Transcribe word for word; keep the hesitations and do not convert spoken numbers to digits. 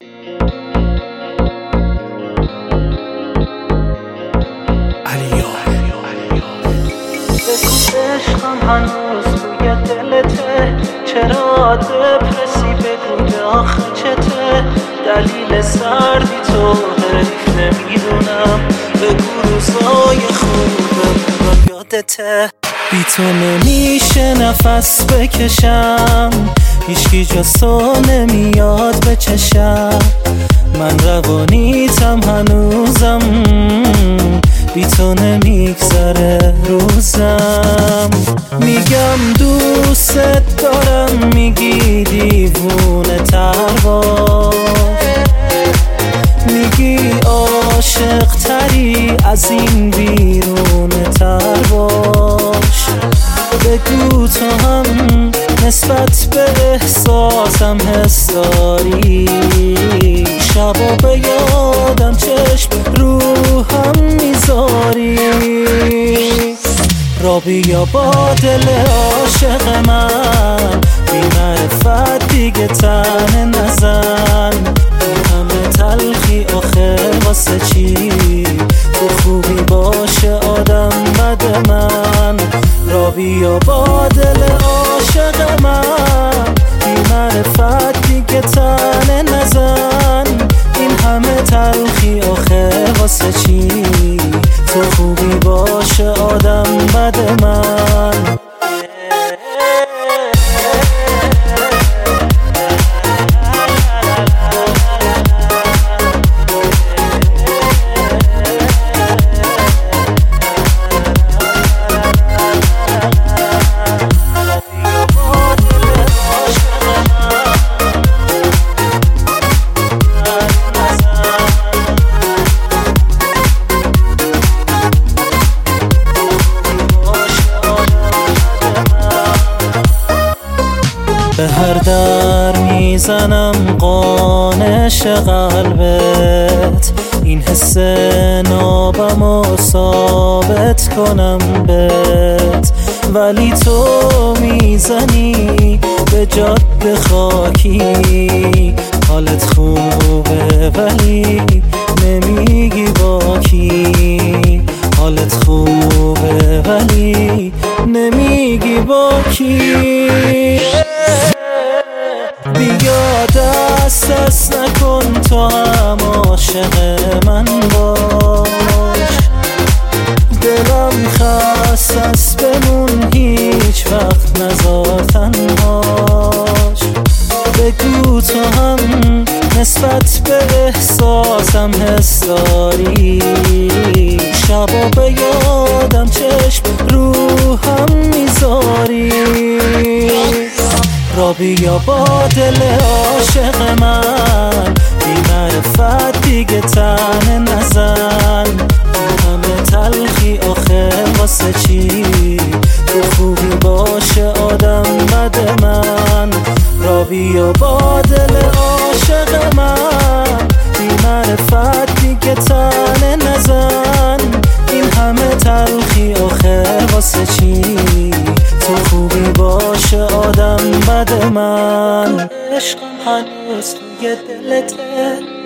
عشقم هنوز توی دلته، چرا دپرسی؟ بگو داخل چته؟ دلیل سردی تو حریف نمیدونم، بگو روزای خوبم را یادته. بی تو نمیشه نفس بکشم، هیچکی جز تو نمیاد به چشم. من روانیتم هنوزم، بی تو نمیگذره روزم. میگم دوست دارم، میگی دیوونه تر باش، میگی عاشق تری از این بیرونه تر باش. بگو تو هم نسبت به احساسم حس داری، شبا به یادم چشم روحم میذاری. را بیا با دل عاشق من، بی معرفت دیگه تن نزن. همه تلخی آخه واسه چی؟ تو خوبی باشه آدم بد من. را بیا با دل عاشق من، بی معرفت دیگه تن نزن. این همه تلخی آخه واسه چی؟ تو خوبی باشه آدم بد من. به هر در میزنم قانش قلبت، این حس نابمو ثابت کنم بهت. ولی تو میزنی به جاده خاکی، حالت خوبه ولی نمیگی با کی. حالت خوبه ولی نمیگی با کی. بیا دست دست نکن تو هم عاشق من باش. دلم خست است بمون هیچ وقت نذار تنهاش. بگو تو هم نسبت به احساسم حس داری، شبا به یادم چشم روحم میذاری. را بیا با دل عاشق من، بی معرفت دیگه تن نزن. همه تلخی آخه واسه چی؟ تو خوبی باشه آدم بد من. را بیا با دل عاشق من، بی معرفت دیگه تن نزن. این همه تلخی آخه واسه چی؟ تو خوبی باشه آدم بد من. عشقم هنوز توی دلته،